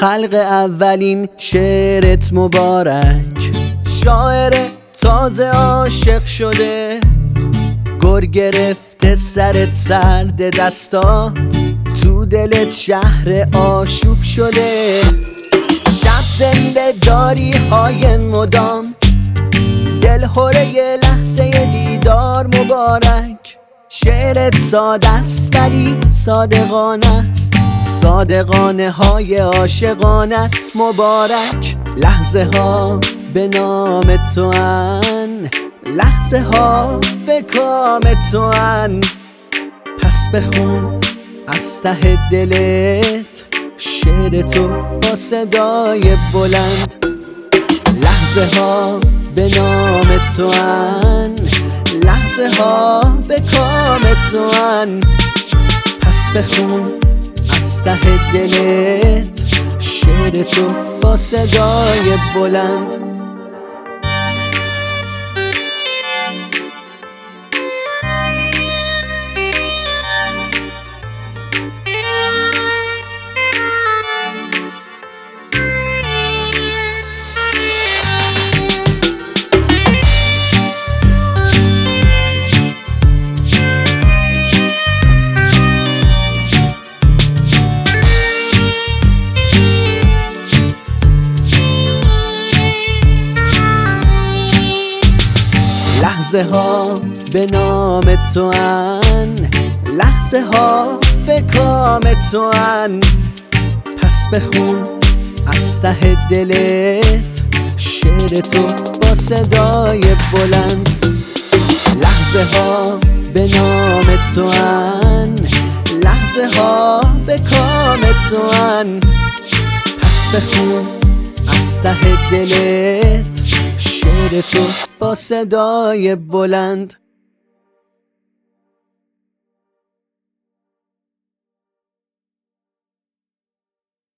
خلق اولین شعرت مبارک. شاعر تازه عاشق شده، گر گرفته سرت سرد دستات، تو دلت شهر آشوب شده. شب زنده داری های مدام، دل هوره لحظه دیدار مبارک. شعرت ساده است ولی صادقانه است، صادقانه های عاشقانه مبارک. لحظه ها به نام تو ان، لحظه ها به کام تو ان. پس بخون از ته دلت شعر تو با صدای بلند. لحظه ها به نام تو ان، لحظه ها به کام تو ان. پس بخون از ته دلت شعر تو با صدای بلند. لحظه ها به نام تو ان، لحظه ها به کام تو ان. پس بخون از ته دلت شعر تو با صدای بلند. لحظه ها به نام تو ان، لحظه ها به کام تو ان. پس بخون از ته دلت شعر تو با صدای بلند.